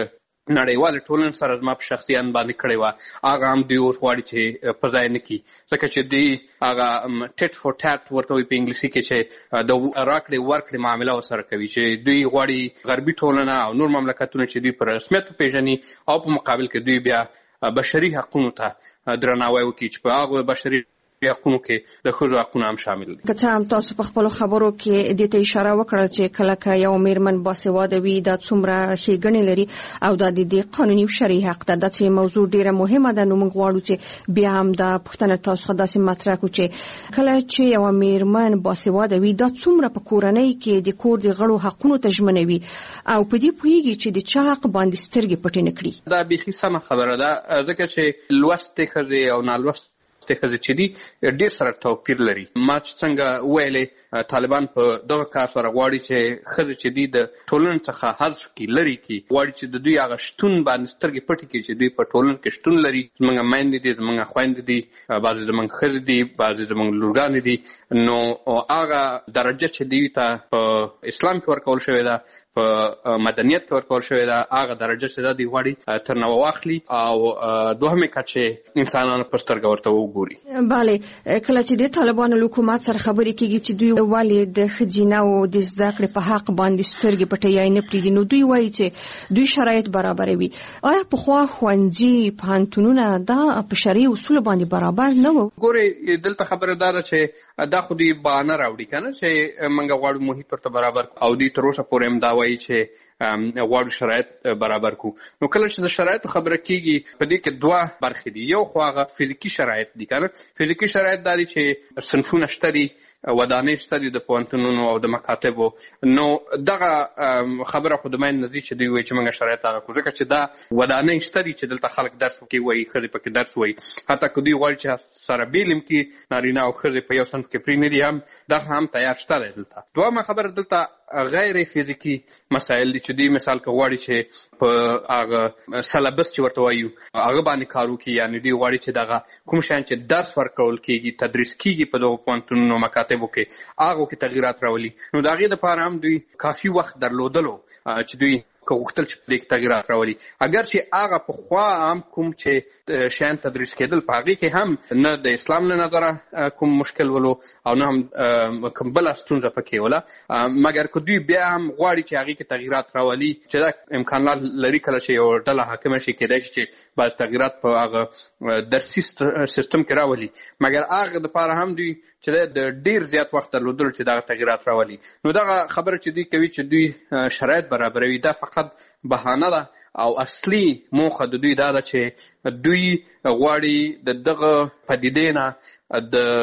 نړیوال ټولنې سره زما په شخصي اند باندې کړې وه هغه هم دوی اوس غواړي چې په ځای نه کړي ځکه چې دوی هغه ټیټ فور ټاټ ورته وایي په انګلیسي کې چې د راکړې ورکړې معامله ورسره کوي چې دوی غواړي غربي ټولنه او نور مملکتونه چې دوی په رسمیت وپېژني او په مقابل کې دوی بیا بشري حقونو ته درناوی وکړي چې په هغو بشري حقونو کې د ښځو حقونه هم شامل دي. که څه هم تاسو په خپلو خبرو کې دې ته اشاره وکړه چې کله که یو میرمن باسواده وي دا څومره ښېګڼې لري او دا د دې قانوني او شرعي حق ده. دا چې موضوع ډیره مهمه ده نو موږ غواړو چې بیا هم دا پوښتنه تاسو داسې مطرح کړو چې کله چې یو میرمن باسواده وي دا څومره په کورنۍ کې د کور د غړو حقونو ته ژمنوي او په دې پوهیږي چې د چا حق باندې سترګې پټې نه کړي. دا بیخي سمه خبره ده ځکه چې لوستې ښځې او نالوستې ښځې چې دي ډېر سره توپیر لري. ما چې څنګه ویلې طالبان په دغه کار سره غواړي چې ښځې چې دي د ټولنې څخه حذف کړي لرې کړي غواړي چې د دوی هغه شتون باندې سترګې پټې کړي چې دوی په ټولنه کې شتون لري. زموږ میندې دي زموږ خویندې دي بعضې زموږ ښځې دي بعضې زموږ لورګانې دي نو هغه درجه چې دوی ته په اسلام کې ورکول شوې ده په مدنیت کې ورکول شوې ده هغه درجه چې دا دوی غواړي تر نوه واخلي او دوهمې کچې انسانانو په سترګه ورته وګوري. بله کله چې د طالبانو له حکومت سره خبرې کېږي چې دوی ولې د ښځینه‌و د زده کړې په حق باندې سترګې پټوي نه پرېږدي نو دوی وایي چې دوی شرایط برابروي. آیا پخوا ښوونځي پوهنتونونه دا په شرعي اصولو باندې برابر نه وو؟ ګورې دلته خبره دا ده چې دا خو دوی بهانه راوړي که نه چې موږ غواړو محیط ورته برابر او دوی تر اوسه پورې هم دا وایي چې غواړو شرایط برابر کړو. نو کله چې د شرایطو خبره کېږي په دې کې دوه برخې دي. یو خو هغه فزیکي شرایط دي که نه. فزیکي شرایط دا دي چې صنفونه شته دي ودانۍ شته دي د پوهنتونونو او د مکاتبو نو دغه خبره خو د مین نه دي چې دوی وایي چې موږ شرایط هغه کړو ځکه چې دا ودانۍ شته دي چې دلته خلک درس وکړي وایي ښځې پکې درس وایي حتی که دوی غواړي چې سره بیلم کې نارینه او ښځې په یو صنف کې پرېنږدي هم دغه هم تیار شته دی دلته. دویمه خبره دلته غیر فزیکي مسایل دي چې دوی مثال که غواړي چې په هغه سلبس چې ورته وایو هغه باندې کار وکړي یعنې دوی غواړي چې دغه کوم شیان چې درس ورکول کېږي تدریس کېږي په دغو پوهنتونونو مکاتبو کې هغو کې تغیرات راولي. نو د هغې دپاره هم دوی کافي وخت درلودلو چې دوی که غوښتل چې په دې کې تغیرات راولي اگر چې هغه پخوا هم کوم چې شیان تدریس کېدل په هغې کې هم نه د اسلام له نظره کوم مشکل ولو او نه هم کوم بله ستونزه پکې وله مګر که دوی بیا هم غواړي چې هغې کې تغیرات راولي چې دا امکانات لري کله چې یو ډله حاکمه شي کېدای شي چې بعض تغیرات په هغه درسي سیستم کې راولي مګر هغه دپاره هم دوی چې د ډېر زیات وخت درلودلو چې دغه تغیرات راولي. نو دغه خبره چې دوی کوي چې دوی شرایط برابروي دا فقط بهانه ده او اصلي موخه د دوی دا ده چې دوی غواړي د دغه پدیدې نه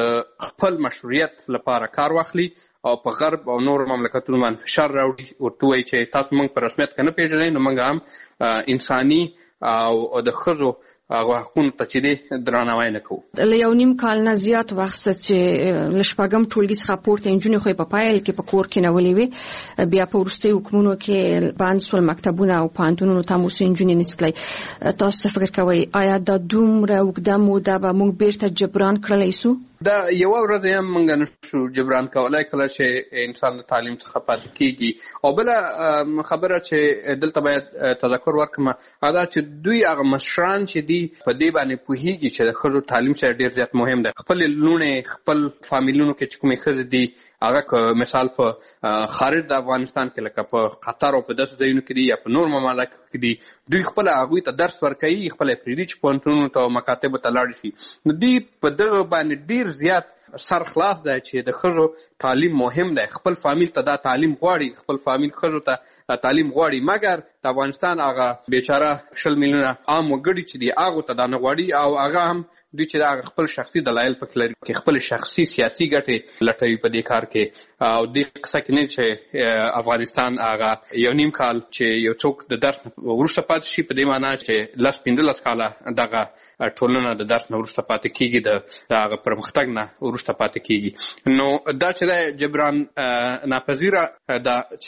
د خپل مشروعیت لپاره کار واخلي او په غرب او نور مملکتونو باندې فشار راوړي ورته وایي چې تاسو موږ په رسمیت که نه پېژنئ نو موږ هم انساني او د ښځو هغه حقونو ته چې دی درناوی نه کوو. له یو نیم کال نه زیات وخت چې له شپږم ټولګي څخه پورته نجونې خو یې په پیل کې په کور کې نولې وې بیا په وروستیو حکمونو کې بند شول مکتبونه او پوهنتونونو ته اوس نجونې نشي تللی. تاسو څه فکر کوئ آیا دا دومره اوږده موده به موږ بیرته جبران کړلی سو؟ دا یوه ورځ هم موږ نشو جبران کولی کله چې انسان د تعلیم څخه پاتې کېږي. او بله خبره چې دلته باید تذکر ورکړم هغه دا چې دوی هغه مشران چې دي په دې باندې پوهېږي چې د ښځو تعلیم سره ډېر زیات مهم دی. خپلې لوڼې خپل فامیلونو کې چې کومې ښځې دي هغه که مثال په خارج د افغانستان کې لکه په قطر او په داسې ځایونو کې دي یا په نور ممالکو کې دي دوی خپله هغوی ته درس ورکوي خپله یې پرېږدي چې پوهنتونونو ته او مکاتبو ته لاړ شي. نو دوی په دغه باندې ډېر زیات سر خلاص دی چې د ښځو تعلیم مهم دی. خپل فامیل ته دا تعلیم غواړي خپل فامیل ښځو ته تعلیم غواړي مګر د افغانستان هغه بیچاره 20 میلیونه عام وګړي چې دي هغو ته دا نه غواړي او هغه هم دوی چې دا خپل شخصي دلایل پکې لري چې خپل شخصي سیاسي ګټې لټوي په دې کار کې او دې قصه کې نه چې افغانستان هغه یو نیم کال چې یو څوک د درس وروسته پاتې شي په دې معنا چې 15 کاله دغه ټولنه د درس نه وروسته پاتې کېږي د هغه پرمختګ نه وروسته پاتې کېږي. نو دا چې جبران ناپذیره ده چې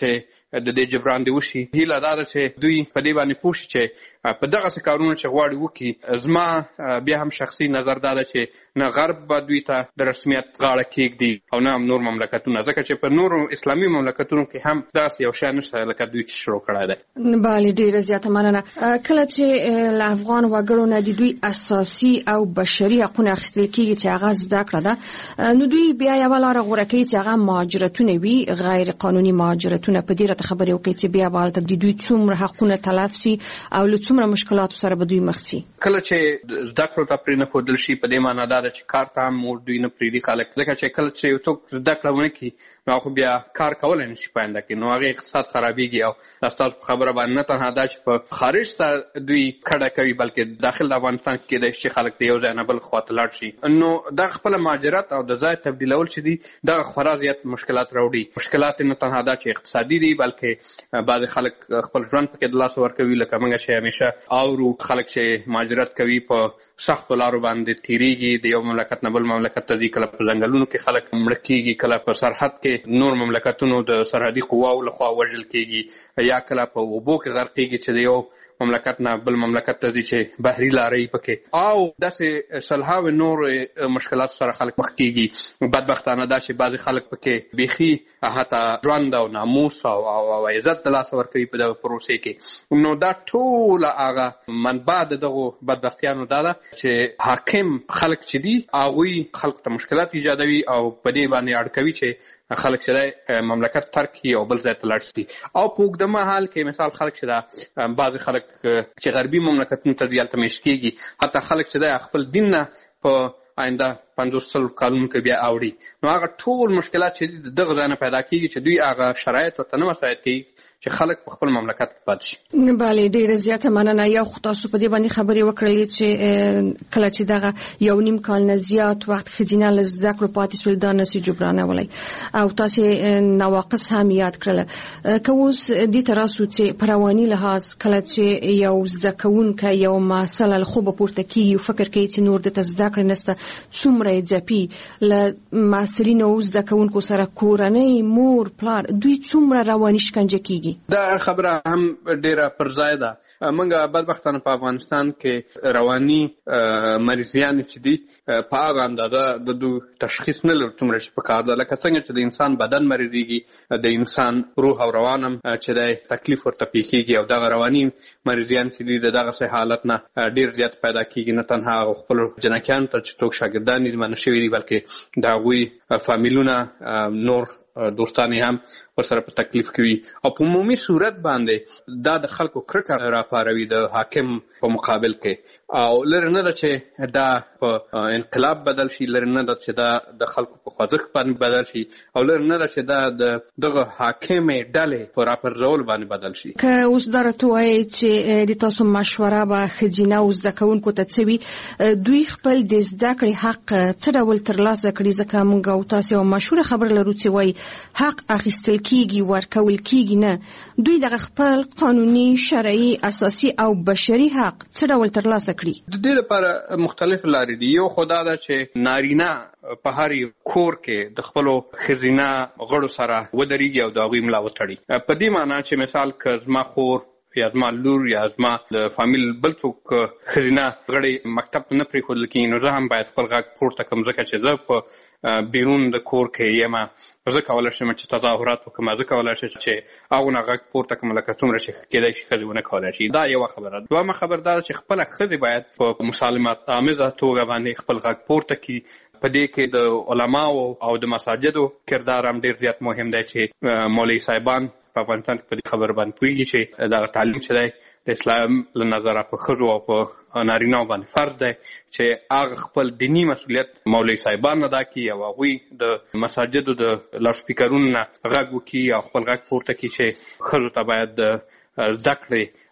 د دې جبران دی وشي. هیله دا ده چې دوی په دې باندې پوه شي چې په دغسې کارونه چې غواړي وکړي. زما بیا هم شخصي نظر دا ده چې نه غرب به دوی ته د رسمیت غاړه کېږدي او نه هم نور مملکتونه، ځکه چې په نورو اسلامي مملکتونو کې هم داسې یو شی نشته لکه دوی چې شروع کړی دی. بله، ډېره زیاته مننه. کله چې له افغان وګړو نه د دوی اساسي او بشري حقونه اخیستل کېږي چې هغه زده کړه ده، نو دوی بیا یوه لاره غوره کوي چې هغه مهاجرتونه وي، غیر قانوني مهاجرتونه. په دې راته خبرې وکړئ چې بیا به هلته د دوی څومره حقونه تلف سي او له څومره مشکلاتو سره به دوی مخ سي. کله چې زده کړو ته پرې نه ښودل شي، په دې معنا دا ده چې کار ته هم دوی نه پرېږدي خلک، ځکه چې کله چې یو څوک زده کړه ونه کړي نو هغه بیا کار کولی نه شي په آینده کې، نو هغې اقتصاد خرابېږي. او دا ستاسو په خبره باندې نه تنها دا چې په خارج ته دوی کډه کوي، بلکې داخل د افغانستان کې کېدای شي چې خلک د یو ځای نه بل خوا ته لاړ شي. نو دا خپله مهاجرت او د ځای تبدیلول چې دي دغه خورا زیات مشکلات راوړي. مشکلات نه تنها دا چې اقتصادي دي، بلکې بعضې خلک خپل ژوند پکې د لاسه ورکوي، لکه موږ چې همیشه اورو خلک چې مهاجرت کوي په سختو لارو باندې تېرېږي، د یو مملکت نه بل مملکت ته ځي، کله په ځنګلونو کې خلک مړه کېږي، کله په سرحد کې نور مملکتونو د سرحدي قواو لخوا وژل کېږي، یا کله په اوبو کې غرقېږي چې د یو مملکت نه بل مملکت ته ځي چې بحري لارې پکې، او داسې سلهاوې نور مشکلات سره خلک مخ کېږي. بدبختانه دا چې بعضې خلک پکې بیخي حتی ژوند او ناموس او عزت د لاسه ورکوي په دغه پروسې کې. نو دا ټوله هغه منبع د دغو بدبختیانو دا ده چې حاکم خلک چې دي هغوی خلکو ته مشکلات ایجادوي او په دې باندې اړ کوي چې خلک چې دی مملکت ترک کړي او بل ځای ته لاړ شي. او په اوږده مهال کې مثال خلک چې دا بعضې خلک چې غربي مملکتونو ته ځي هلته میشت کېږي، حتی خلک چې دی خپل دین نه په آینده 50 کالونو کې بیا اوړي. نو هغه ټول مشکلات چې دي دغه ځای نه پیدا کېږي چې دوی هغه شرایط ورته نه مساعد کوي چې خلک په خپل مملکت کې پاتې شي. بله، ډېره زیاته مننه. یو خو تاسو په دې باندې خبرې وکړلې چې کله چې دغه 1.5 کال نه زیات وخت ښځینه له زده کړو پاتې شول دا نسي جبرانولی، او تاسې نواقص هم یاد کړله. که اوس دې ته راسو چې په رواني لحاظ کله چې یو زده کوونکی یو محصل له خوبه پورته کېږي او فکر کوي چې نور دته زده کړې نشته، څومره یې ځپي له محصلینو او زده کوونکو سره کورنۍ، مور، پلار، دوی څومره رواني شکنجه کېږي. دا خبره هم ډیره پر ځای ده. موږ بدبختانه په افغانستان کې رواني مریضیان چې دي په هغه اندازه د دوی تشخیص نه لرو څومره چې پکار ده، لکه څنګه چې د انسان بدن مریضېږي د انسان روح او روان هم چې دی تکلیف ورته پیښېږي، او دغه رواني مریضیان چې دي د دغسې حالت نه ډېر زیات پیدا کېږي. نه تنها هغو خپلو جنکیانو ته چې څوک شاګردان دي منع شوي دي، بلکې د هغوی فامیلونه نور دوستانې هم ورسره په تکلیف کوي. او په عمومي صورت باندې دا د خلکو کرکه راپاروي د حاکم په مقابل کې، او لرې نه ده چې دا په انقلاب بدل شي، لرې نه ده چې دا د خلکو په خوځښت باندې بدل شي، او لرې نه ده چې دا د دغه حاکمې ډلې په راپرځول باندې بدل شي. که اوس دا راته وایي چې د تاسو مشوره به ښځینه او زده کوونکو ته څه وي، دوی خپل د زده کړې حق څه ډول ترلاسه کړي؟ ځکه موږ او تاسو یو مشهوره خبره لرو چې وایي حق اخیستل کېږي ورکول کېږي نه. دوی دغه خپل قانوني، شرعي، اساسي او بشري حق څه ډول ترلاسه کړي؟ د دې لپاره مختلف لارې دي. یو خو دا ده چې نارینه په هر یو کور کې د خپلو ښځینه غړو سره ودرېږي او د هغوی ملا وتړي. په دې معنا چې مثال که زما خور یا زما لور یا زما د فامیل بل څوک ښځینه غړی مکتب ته نه پرېښودل کېږي، نو زه هم باید خپل غږ پورته کړم، ځکه چې زه په بیرون د کور کې یم. زه کولی شم چې تظاهرات وکړم، زه کولی شم چې هغونه غږ پورته کړم لکه څومره چې کېدای شي ښځې ونه کولی شي. دا یوه خبره. دویمه خبر دا ده چې خپله ښځې باید په مسالمت آمیزه توګه باندې خپل غږ پورته کړي. په دې کې د علماو او د مساجدو کردار هم ډېر زیات مهم دی چې مولوي صاحبان په افغانستان کې په دې خبره باندې پوهېږي چې دغه تعلیم چې دی د اسلام له نظره په ښځو او په نارینه‌و باندې فرض دی چې هغه خپل دیني مسؤلیت مولوي صاحبان ادا کړي او هغوی د مساجدو د لاوډسپیکرونو نه غږ وکړي او خپل غږ پورته کړي چې ښځو ته باید زده کړې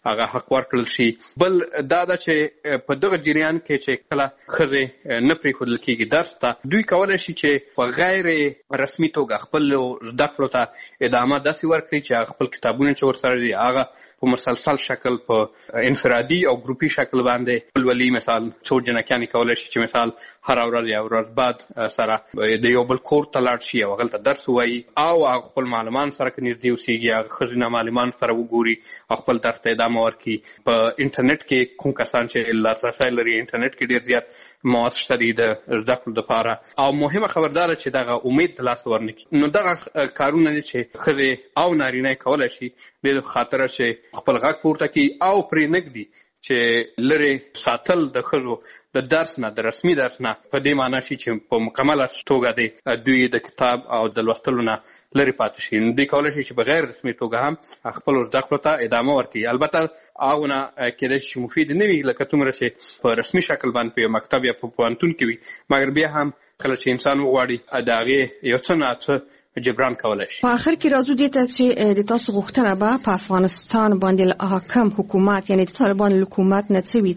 هغه حق ورکړل شي. بل دا ده چې په دغه جریان کې چې کله ښځې نه پرېښودل کېږي درس ته، دوی کولی شي چې په غیر رسمي توګه خپلو زده کړو ته ادامه داسې ورکړي چې هغه خپل کتابونه چې ورسره دي هغه په مسلسل شکل په انفرادي او ګروپي شکل باندې ولولي. مثال څو جنکیانې کولی شي چې مثال هره ورځ یا ورځ بعد سره د یو بل کور ته لاړ شي او هغلته درس ووایي او هغه خپل معلمان سره که نږدې اوسېږي هغه ښځینه معلمان سره وګوري او خپل درس ته ادامه ورکړي. په انټرنیټ کې کوم کسان چې لاسرسی لري انټرنیټ کې ډېر زیات مواد شته دي د زده کړو دپاره، او مهمه خبرداره چې دغه امید د لاسه ورنکړي. نو دغه کارونه دي چې ښځې او نارینه کولی شي د خاطره چې خپل غږ پورته کړي او پرې نږدي چې لرې ساتل د ښځو د درس نه، د رسمي درس نه، په دې معنا شي چې په مکمله توګه دوی د کتاب او د لوستلو نه لرې پاتې شي. دوی کولی شي چې په غیر رسمي توګه هم خپلو زده کړو ته ادامه ورکړي. البته هغونه کېدای شي مفید نه وي لکه څومره چې په رسمي شکل باندې په یو مکتب یا په پوهنتون کې وي، مګر بیا هم کله چې انسان وغواړي د هغې یو څه نه څه جبران کولای شي. په اخر کې راځو دې ته چې د تاسو غوښتنه به په افغانستان باندې حاکم حکومت یعنی د طالبان حکومت نه څه وي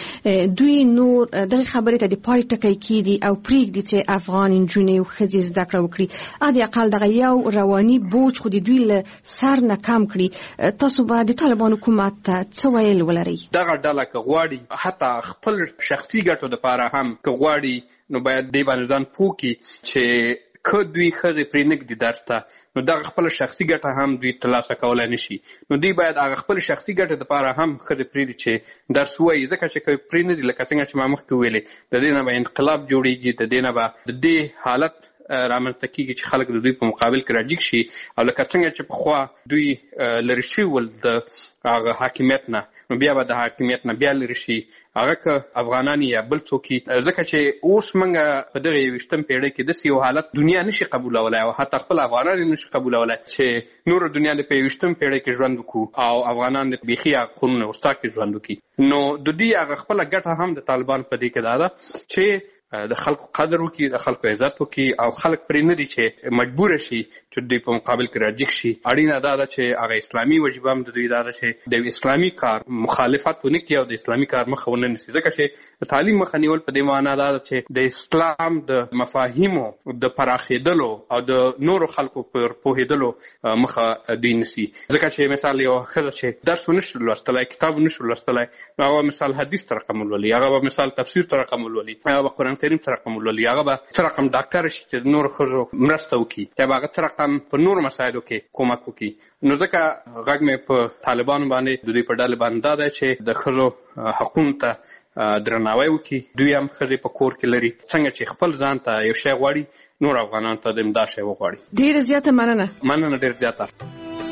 چې دوی نور دغه خبرې ته د پای ټکی کیدي او پریږدي چې افغان نجونې او ښځې زده کړه وکړي، ا دې اقل دغه یو رواني بوج خو د دوی له سر نه کم کړي. تاسو به د طالبان حکومت ته څه ویل ولرئ؟ دغه ډله که غواړي حتی خپل شخصي ګټو دپاره هم که غواړي نو باید دې باندې ځان پوه کړي چې که دوی ښځې پرې نږدي درس ته نو دغه خپله شخصي ګټه هم دوی ترلاسه کولی نه شي. نو دوی باید هغه خپل شخصي ګټې دپاره هم ښځې پرېږدي چې درس ووایي، ځکه چې که پرې نه دي لکه څنګه چې ما مخکې ویلې د دې نه به انقلاب جوړېږي، د دې نه به د دې حالت رامنځته کېږي چې خلک د دوی په مقابل کې راجګ شي. او لکه څنګه چې پخوا دوی لرې شوي ول د هغه حاکمیت نه، نو بیا به د حاکمیت نه بیا لرې شي، هغه که افغانان یا بل څوک، ځکه چې اوس موږ په دغه 21 پیړۍ کې داسې یو حالت دنیا نشي قبولولی او حتی خپل افغانان یې نشي قبولولی چې نور دنیا د په 21 پیړۍ کې ژوند وکړو او افغانان د بیخي هغه خونونه ورستا کې ژوند وکړي. نو د دوی هغه خپله ګټه هم د طالبان په دې کې دا ده چې د خلکو قدر وکړي، د خلکو عزت وکړي او خلک پرې نه دي چې مجبوره شي چې دوی په مقابل کې راجګ شي. اړینه دا ده چې هغه اسلامي وجیبه هم د دوی دا ده چې د اسلامي کار مخالفت ونه کړي او د اسلامي کار مخه ونه نیسي، ځکه چې د تعلیم مخه نیول په دې معنا دا ده چې د اسلام د مفاهیمو د پراخېدلو او د نورو خلکو پر پوهېدلو مخه دوی نیسي. ځکه چې مثال یو ښځه چې درس ونشي لوستلی، کتاب ونشي لوستلی، نو هغه مثال حدیث ته رقم ولولي، هغه به مثال تفسیر ته رقم ولولي، هغه به قرآن کریم ته رقم ولولي، هغه به څه رقم ډاکټر شي چې نور ښځو مرسته وکړي، یا به هغه څه رقم په نورو مسایلو کې کومک وکړي. نو ځکه غږ مې په طالبانو باندې د دوی په ډلې باندې دا دی چې د ښځو حقونو ته درناوی وکړي. دوی هم ښځې په کور کې لري، څنګه چې خپل ځان ته یو شی غواړي نور افغانانو ته د همدا شی وغواړي. ډېره زیاته مننه ډېر زیاته.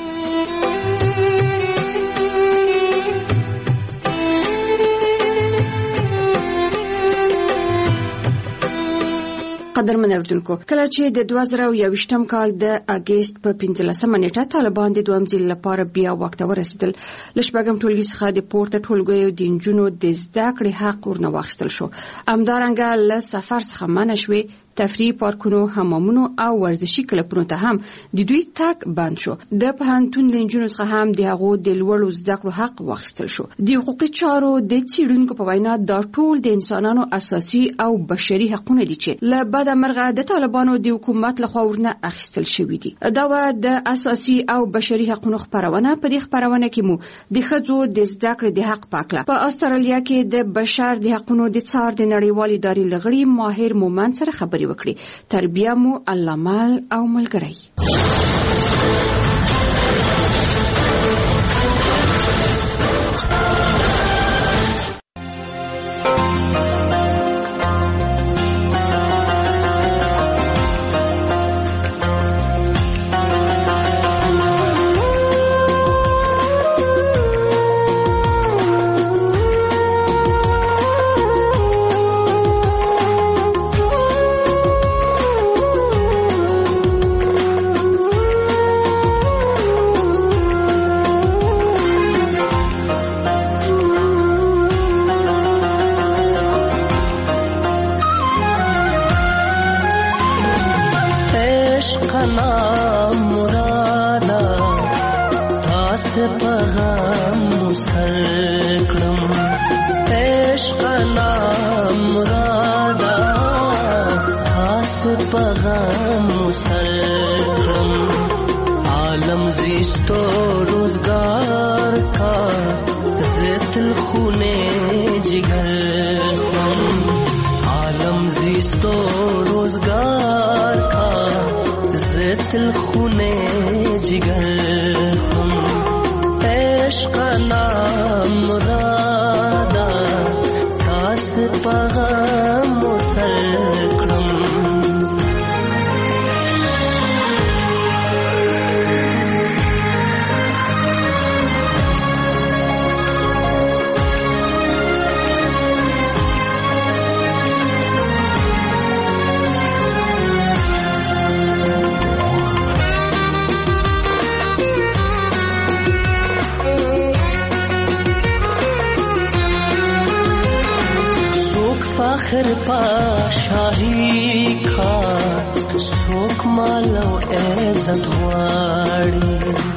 قدرمن اوریدونکو، کله چې د 2021 کال د اگست په 15 نیټه طالبان د دویم ځل لپاره بیا واک ته ورسېدل، له شپږم ټولګي څخه د پورته ټولګیو د نجونو د زده کړې حق ورنه واخیستل شو. همدارنګه له سفر څخه منع شوې، تفریحي پارکونو، حمامونو او ورزشي کلبونو ته هم د دوی تګ بند شو. د پوهنتون د نجونو څخه هم د هغو د لوړو زده کړو حق واخیستل شو. د حقوقي چارو د څېړونکو په وینا دا ټول د انسانانو اساسي او بشري حقونه دي چې له بده مرغه د طالبانو د حکومت لخوا ورنه اخیستل شوي دي. دا و د اساسي او بشري حقونو خپرونه. په دې خپرونه کې مو د ښځو د زده کړې د حق پاکله په استرالیا کې د بشر د حقونو د څار د نړیوالې ادارې لغړي ماهر مومن سره خبرې وکړي. تربیه مو الله مال او ملګری. عشقنا مرادا خاص پیغام مسلم عالم زیستو روزگار کا زیت الخونے جگر عالم زیستو روزگار کا زیت الخونے جگر عشقنا مرادا خاص پیغام مسلم فخر پا شاہی کا سوک مالو عزت غواړي